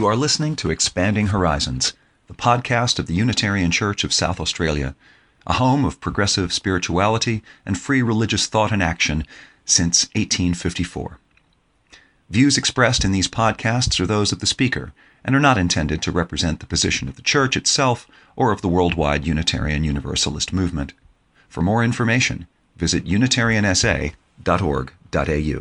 You are listening to Expanding Horizons, the podcast of the Unitarian Church of South Australia, a home of progressive spirituality and free religious thought and action since 1854. Views expressed in these podcasts are those of the speaker and are not intended to represent the position of the Church itself or of the worldwide Unitarian Universalist movement. For more information, visit unitariansa.org.au.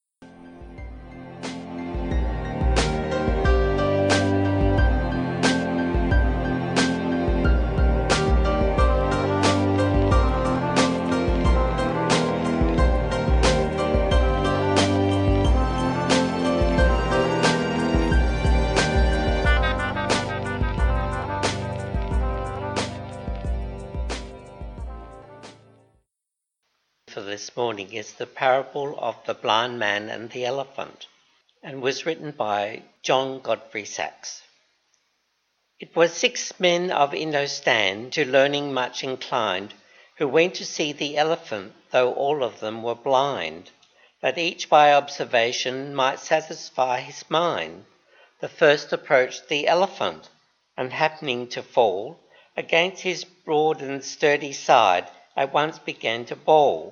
For this morning is the parable of the blind man and the elephant, and was written by John Godfrey Sachs. It was 6 men of Indostan, to learning much inclined, who went to see the elephant, though all of them were blind, that each by observation might satisfy his mind. The first approached the elephant, and happening to fall against his broad and sturdy side, at once began to bawl.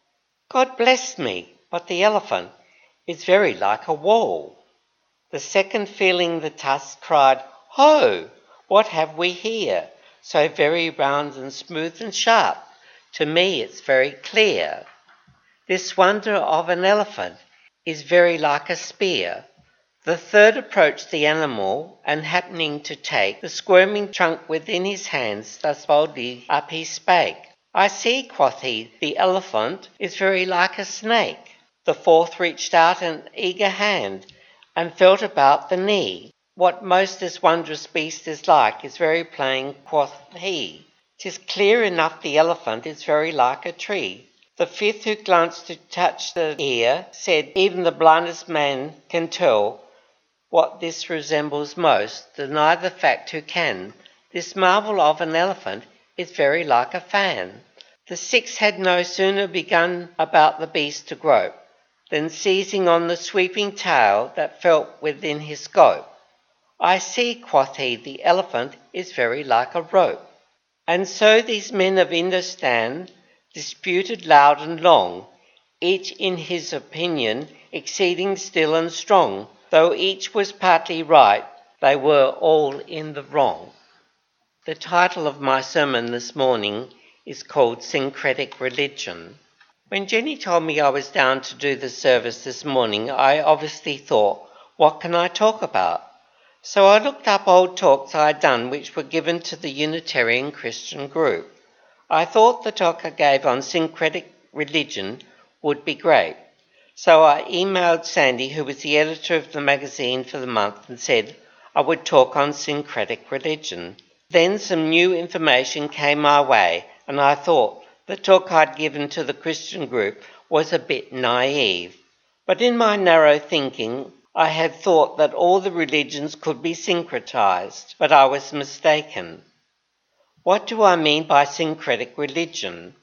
"God bless me, but the elephant is very like a wall." The second, feeling the tusk, cried, "Ho! What have we here? So very round and smooth and sharp, to me it's very clear. This wonder of an elephant is very like a spear." The third approached the animal, and happening to take the squirming trunk within his hands, thus boldly up he spake. "I see," quoth he, "the elephant is very like a snake." The fourth reached out an eager hand, and felt about the knee. "What most this wondrous beast is like is very plain," quoth he. "'Tis clear enough the elephant is very like a tree." The fifth, who glanced to touch the ear, said, "Even the blindest man can tell what this resembles most. Deny the fact who can. This marvel of an elephant is very like a fan." The sixth had no sooner begun about the beast to grope, than seizing on the sweeping tail that felt within his scope, "I see," quoth he, "the elephant is very like a rope." And so these men of Indostan disputed loud and long, each in his opinion exceeding still and strong. Though each was partly right, they were all in the wrong. The title of my sermon this morning is called Syncretic Religion. When Jenny told me I was down to do the service this morning, I obviously thought, what can I talk about? So I looked up old talks I had done which were given to the Unitarian Christian group. I thought the talk I gave on syncretic religion would be great. So I emailed Sandy, who was the editor of the magazine for the month, and said I would talk on syncretic religion. Then some new information came my way, and I thought the talk I'd given to the Christian group was a bit naive. But in my narrow thinking, I had thought that all the religions could be syncretized, but I was mistaken. What do I mean by syncretic religion?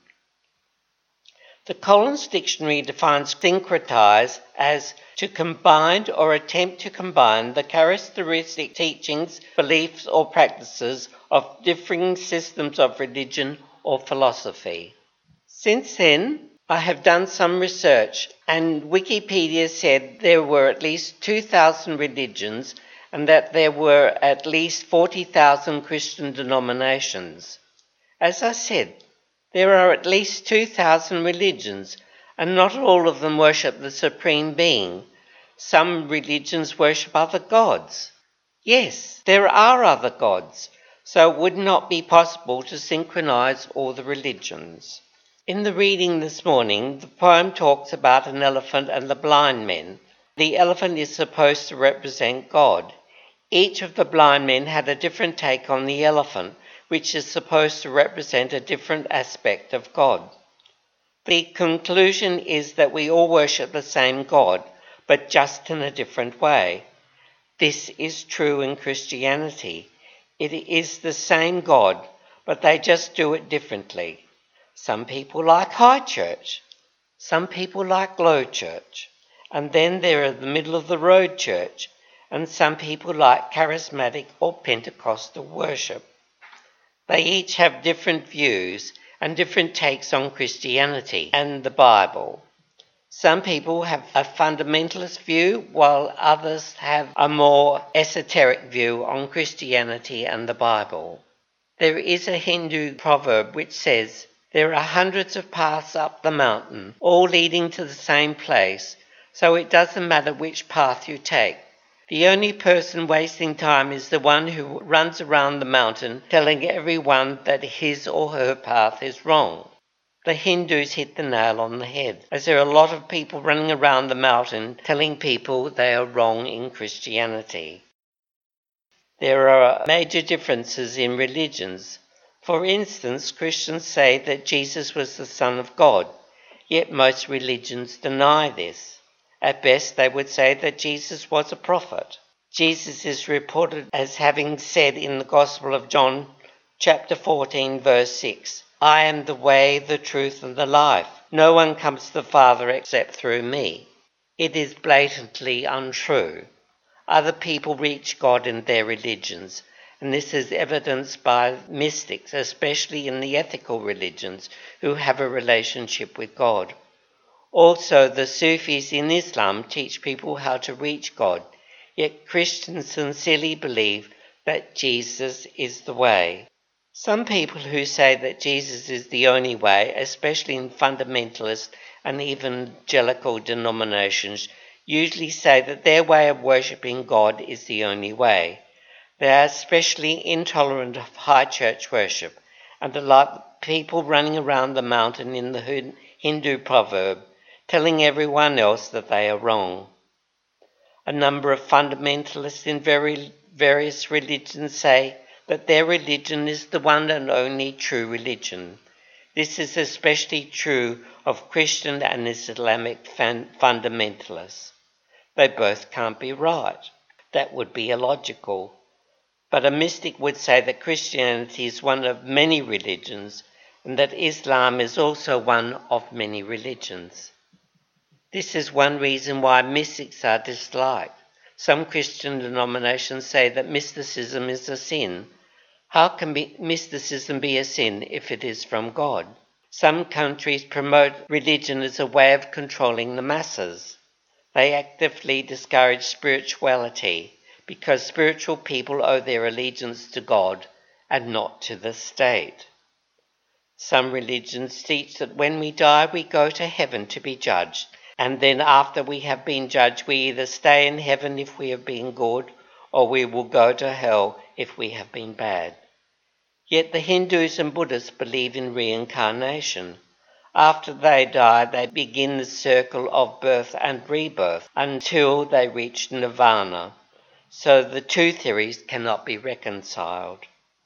The Collins Dictionary defines syncretize as to combine or attempt to combine the characteristic teachings, beliefs or practices of differing systems of religion or philosophy. Since then, I have done some research, and Wikipedia said there were at least 2,000 religions and that there were at least 40,000 Christian denominations. As I said, there are at least 2,000 religions, and not all of them worship the Supreme Being. Some religions worship other gods. Yes, there are other gods, so it would not be possible to synchronize all the religions. In the reading this morning, the poem talks about an elephant and the blind men. The elephant is supposed to represent God. Each of the blind men had a different take on the elephant, which is supposed to represent a different aspect of God. The conclusion is that we all worship the same God, but just in a different way. This is true in Christianity. It is the same God, but they just do it differently. Some people like high church, some people like low church, and then there are the middle of the road church, and some people like charismatic or Pentecostal worship. They each have different views and different takes on Christianity and the Bible. Some people have a fundamentalist view, while others have a more esoteric view on Christianity and the Bible. There is a Hindu proverb which says, "There are hundreds of paths up the mountain, all leading to the same place, so it doesn't matter which path you take. The only person wasting time is the one who runs around the mountain telling everyone that his or her path is wrong." The Hindus hit the nail on the head, as there are a lot of people running around the mountain telling people they are wrong in Christianity. There are major differences in religions. For instance, Christians say that Jesus was the Son of God, yet most religions deny this. At best, they would say that Jesus was a prophet. Jesus is reported as having said in the Gospel of John, chapter 14, verse 6, "I am the way, the truth, and the life. No one comes to the Father except through me." It is blatantly untrue. Other people reach God in their religions, and this is evidenced by mystics, especially in the ethical religions, who have a relationship with God. Also, the Sufis in Islam teach people how to reach God, yet Christians sincerely believe that Jesus is the way. Some people who say that Jesus is the only way, especially in fundamentalist and evangelical denominations, usually say that their way of worshipping God is the only way. They are especially intolerant of high church worship, and are like people running around the mountain in the Hindu proverb, telling everyone else that they are wrong. A number of fundamentalists in various religions say that their religion is the one and only true religion. This is especially true of Christian and Islamic fundamentalists. They both can't be right. That would be illogical. But a mystic would say that Christianity is one of many religions, and that Islam is also one of many religions. This is one reason why mystics are disliked. Some Christian denominations say that mysticism is a sin. How can mysticism be a sin if it is from God? Some countries promote religion as a way of controlling the masses. They actively discourage spirituality because spiritual people owe their allegiance to God and not to the state. Some religions teach that when we die, we go to heaven to be judged, and then after we have been judged, we either stay in heaven if we have been good, or we will go to hell if we have been bad. Yet the Hindus and Buddhists believe in reincarnation. After they die, they begin the circle of birth and rebirth until they reach nirvana. So the two theories cannot be reconciled.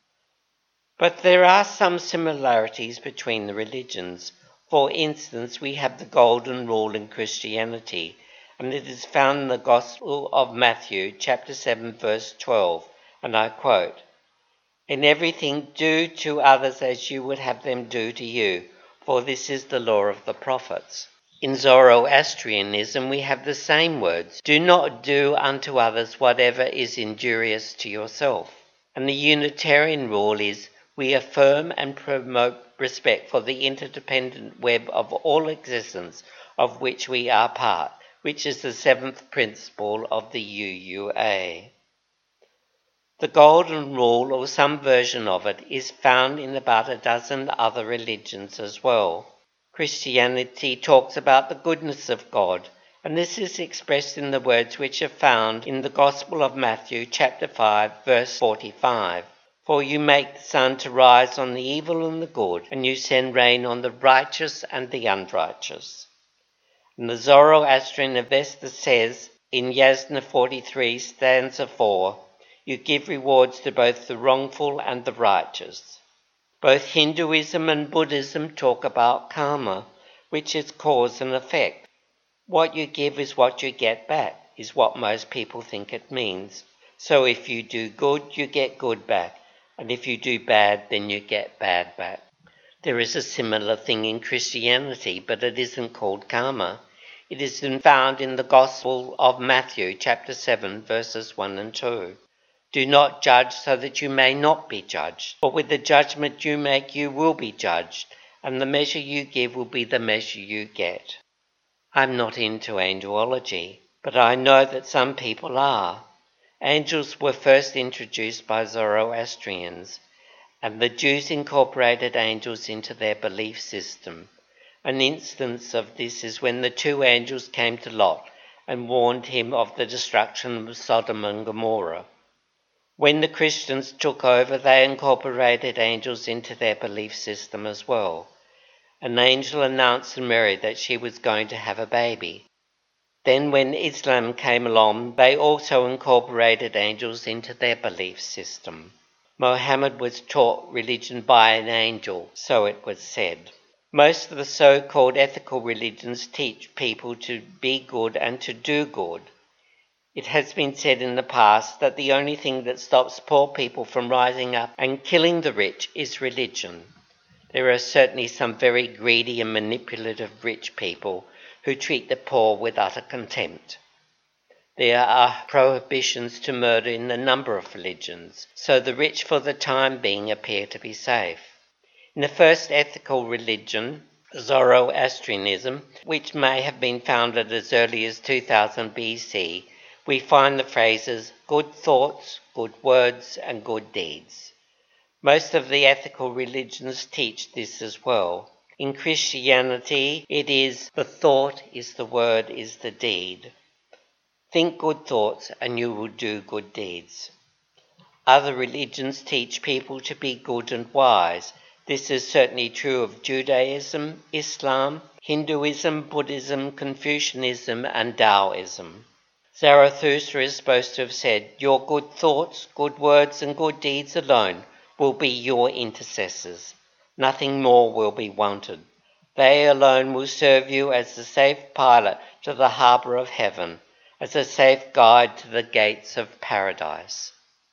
But there are some similarities between the religions. For instance, we have the golden rule in Christianity, and it is found in the Gospel of Matthew, chapter 7, verse 12, and I quote, "In everything do to others as you would have them do to you, for this is the law of the prophets." In Zoroastrianism we have the same words, "Do not do unto others whatever is injurious to yourself." And the Unitarian rule is, "We affirm and promote respect for the interdependent web of all existence of which we are part," which is the seventh principle of the UUA. The Golden Rule, or some version of it, is found in about a dozen other religions as well. Christianity talks about the goodness of God, and this is expressed in the words which are found in the Gospel of Matthew, chapter 5, verse 45. "For you make the sun to rise on the evil and the good, and you send rain on the righteous and the unrighteous." And the Zoroastrian Avesta says in Yasna 43, stanza 4, "You give rewards to both the wrongful and the righteous." Both Hinduism and Buddhism talk about karma, which is cause and effect. What you give is what you get back, is what most people think it means. So if you do good, you get good back, and if you do bad, then you get bad back. There is a similar thing in Christianity, but it isn't called karma. It is found in the Gospel of Matthew, chapter 7, verses 1 and 2. Do not judge so that you may not be judged. For with the judgment you make, you will be judged, and the measure you give will be the measure you get. I'm not into angelology, but I know that some people are. Angels were first introduced by Zoroastrians, and the Jews incorporated angels into their belief system. An instance of this is when the two angels came to Lot and warned him of the destruction of Sodom and Gomorrah. When the Christians took over, they incorporated angels into their belief system as well. An angel announced to Mary that she was going to have a baby. Then when Islam came along, they also incorporated angels into their belief system. Mohammed was taught religion by an angel, so it was said. Most of the so-called ethical religions teach people to be good and to do good. It has been said in the past that the only thing that stops poor people from rising up and killing the rich is religion. There are certainly some very greedy and manipulative rich people who treat the poor with utter contempt. There are prohibitions to murder in a number of religions, so the rich for the time being appear to be safe. In the first ethical religion, Zoroastrianism, which may have been founded as early as 2000 BC, we find the phrases good thoughts, good words, and good deeds. Most of the ethical religions teach this as well. In Christianity, it is the thought is the word is the deed. Think good thoughts and you will do good deeds. Other religions teach people to be good and wise. This is certainly true of Judaism, Islam, Hinduism, Buddhism, Confucianism, and Taoism. Zarathustra is supposed to have said, your good thoughts, good words, and good deeds alone will be your intercessors. Nothing more will be wanted. They alone will serve you as the safe pilot to the harbour of heaven, as a safe guide to the gates of paradise.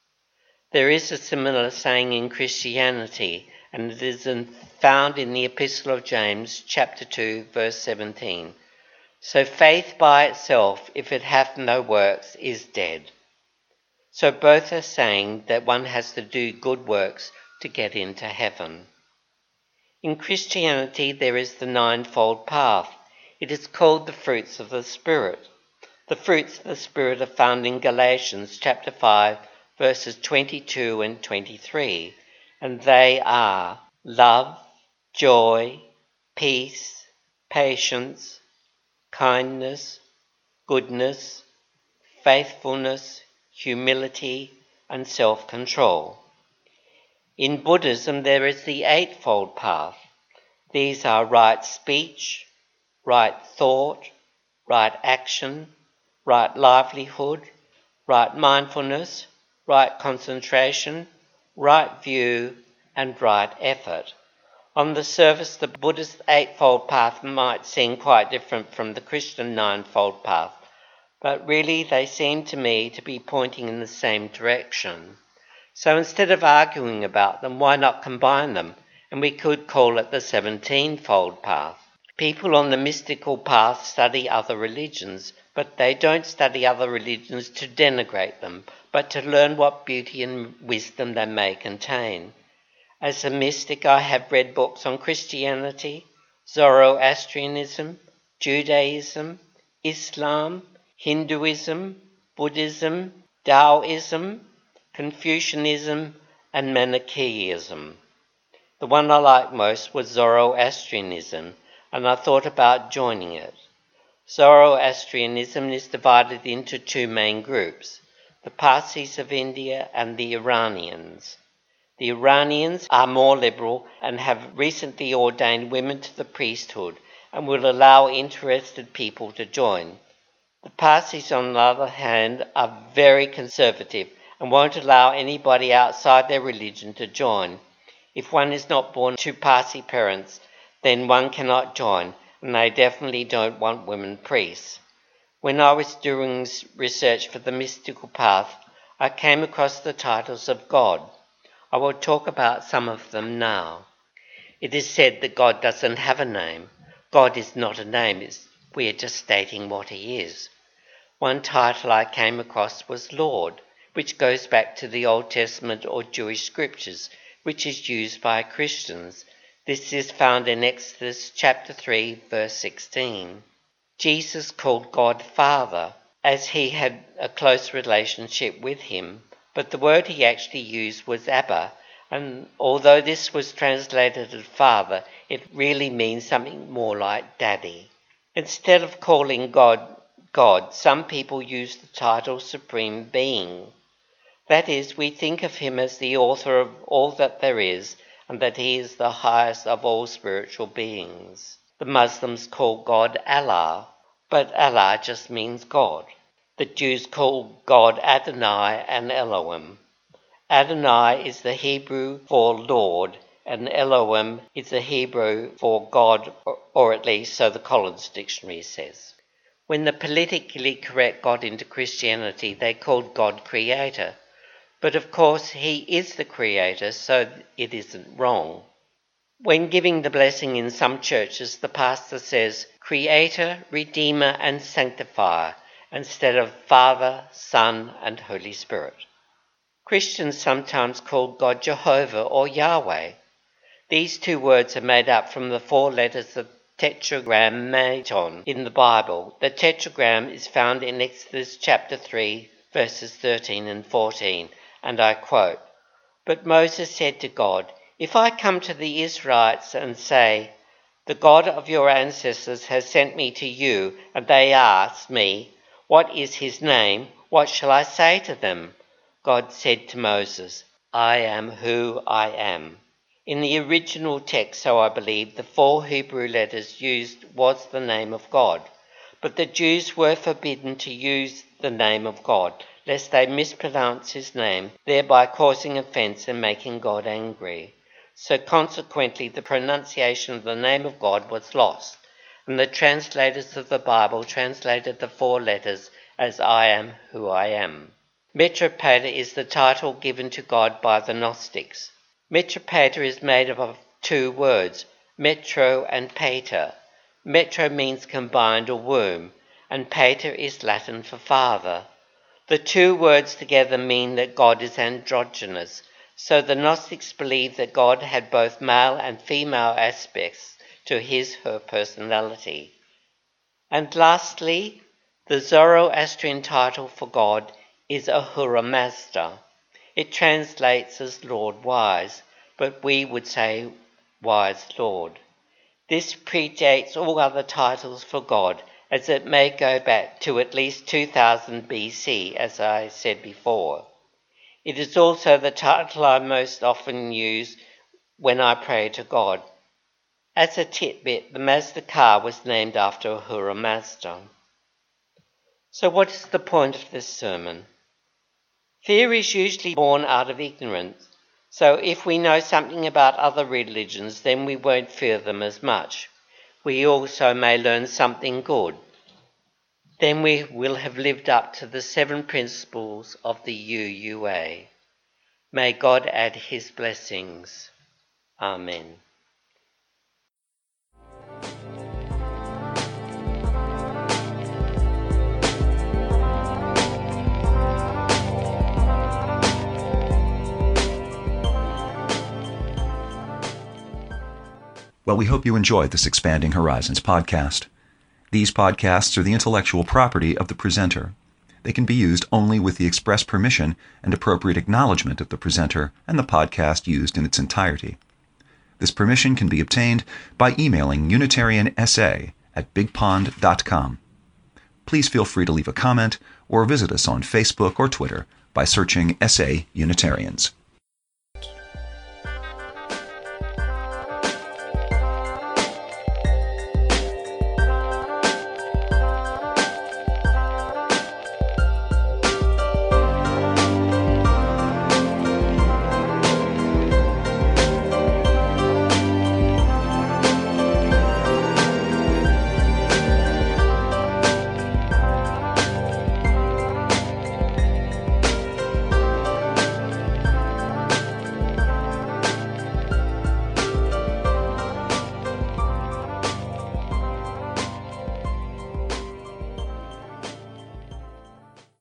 There is a similar saying in Christianity, and it is found in the Epistle of James, chapter 2, verse 17. So faith by itself, if it hath no works, is dead. So both are saying that one has to do good works to get into heaven. In Christianity there is the ninefold path. It is called the fruits of the Spirit. The fruits of the Spirit are found in Galatians chapter 5, verses 22 and 23, and they are love, joy, peace, patience, kindness, goodness, faithfulness, humility, and self-control. In Buddhism there is the Eightfold Path. These are right speech, right thought, right action, right livelihood, right mindfulness, right concentration, right view, and right effort. On the surface, the Buddhist Eightfold Path might seem quite different from the Christian Ninefold Path, but really they seem to me to be pointing in the same direction. So instead of arguing about them, why not combine them? And we could call it the 17-fold path. People on the mystical path study other religions, but they don't study other religions to denigrate them, but to learn what beauty and wisdom they may contain. As a mystic, I have read books on Christianity, Zoroastrianism, Judaism, Islam, Hinduism, Buddhism, Taoism, Confucianism, and Manichaeism. The one I liked most was Zoroastrianism, and I thought about joining it. Zoroastrianism is divided into two main groups, the Parsis of India and the Iranians. The Iranians are more liberal and have recently ordained women to the priesthood and will allow interested people to join. The Parsis, on the other hand, are very conservative and won't allow anybody outside their religion to join. If one is not born to Parsi parents, then one cannot join, and they definitely don't want women priests. When I was doing research for the mystical path, I came across the titles of God. I will talk about some of them now. It is said that God doesn't have a name. God is not a name. We are just stating what he is. One title I came across was Lord, which goes back to the Old Testament or Jewish scriptures, which is used by Christians. This is found in Exodus chapter 3, verse 16. Jesus called God Father, as he had a close relationship with him, but the word he actually used was Abba, and although this was translated as Father, it really means something more like Daddy. Instead of calling God God, some people use the title Supreme Being. That is, we think of him as the author of all that there is, and that he is the highest of all spiritual beings. The Muslims call God Allah, but Allah just means God. The Jews call God Adonai and Elohim. Adonai is the Hebrew for Lord, and Elohim is the Hebrew for God, or at least so the Collins Dictionary says. When the politically correct got into Christianity, they called God Creator. But of course, he is the Creator, so it isn't wrong. When giving the blessing in some churches, the pastor says, Creator, Redeemer, and Sanctifier, instead of Father, Son, and Holy Spirit. Christians sometimes call God Jehovah or Yahweh. These two words are made up from the 4 letters of Tetragrammaton in the Bible. The Tetragram is found in Exodus chapter 3, verses 13 and 14, and I quote, But Moses said to God, If I come to the Israelites and say, The God of your ancestors has sent me to you, and they ask me, What is his name? What shall I say to them? God said to Moses, I am who I am. In the original text, so I believe, the 4 Hebrew letters used was the name of God, but the Jews were forbidden to use the name of God, lest they mispronounce his name, thereby causing offence and making God angry. So consequently, the pronunciation of the name of God was lost, and the translators of the Bible translated the 4 letters as I am who I am. Metropater is the title given to God by the Gnostics. Metropater is made up of 2 words, metro and pater. Metro means combined or womb, and pater is Latin for father. The 2 words together mean that God is androgynous, so the Gnostics believed that God had both male and female aspects to his/her personality. And lastly, the Zoroastrian title for God is Ahura Mazda. It translates as Lord Wise, but we would say Wise Lord. This predates all other titles for God, as it may go back to at least 2000 BC, as I said before. It is also the title I most often use when I pray to God. As a tidbit, the Mazda car was named after Ahura Mazda. So what is the point of this sermon? Fear is usually born out of ignorance, so if we know something about other religions, then we won't fear them as much. We also may learn something good. Then we will have lived up to the 7 principles of the UUA. May God add his blessings. Amen. Well, we hope you enjoyed this Expanding Horizons podcast. These podcasts are the intellectual property of the presenter. They can be used only with the express permission and appropriate acknowledgement of the presenter and the podcast used in its entirety. This permission can be obtained by emailing unitariansa@bigpond.com. Please feel free to leave a comment or visit us on Facebook or Twitter by searching SA Unitarians.